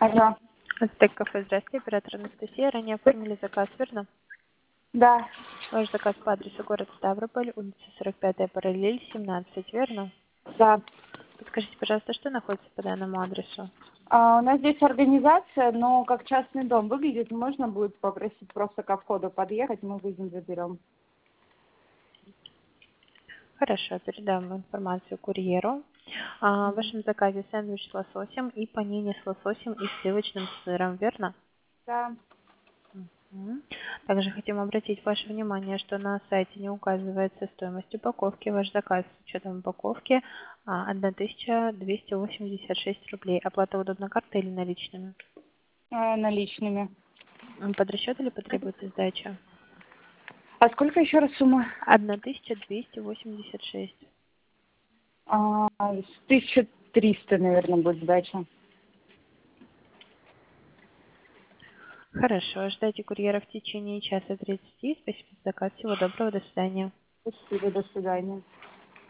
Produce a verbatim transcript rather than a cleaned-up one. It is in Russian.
Алло. Ацтек кафе, здравствуйте, оператор Анастасия. Ранее оформили заказ, верно? Да. Ваш заказ по адресу город Ставрополь, улица сорок пятая, параллель, семнадцать, верно? Да. Подскажите, пожалуйста, что находится по данному адресу? А, у нас здесь организация, но как частный дом выглядит. Можно будет попросить просто ко входу подъехать, мы выйдем, заберем. Хорошо, передам информацию курьеру. А, в вашем заказе сэндвич с лососем и панини с лососем и сливочным сыром, верно? Да. Мгм. Также хотим обратить ваше внимание, что на сайте не указывается стоимость упаковки. Ваш заказ с учетом упаковки а, тысяча двести восемьдесят шесть рублей. Оплата удобна картой или наличными? А, наличными. М, Под расчет или потребуется сдача? А сколько еще раз сумма? тысяча двести восемьдесят шесть. А, тысяча триста, наверное, будет сдача. Хорошо, ждайте курьера в течение часа тридцати. Спасибо за заказ. Всего доброго, до свидания. Спасибо, до свидания.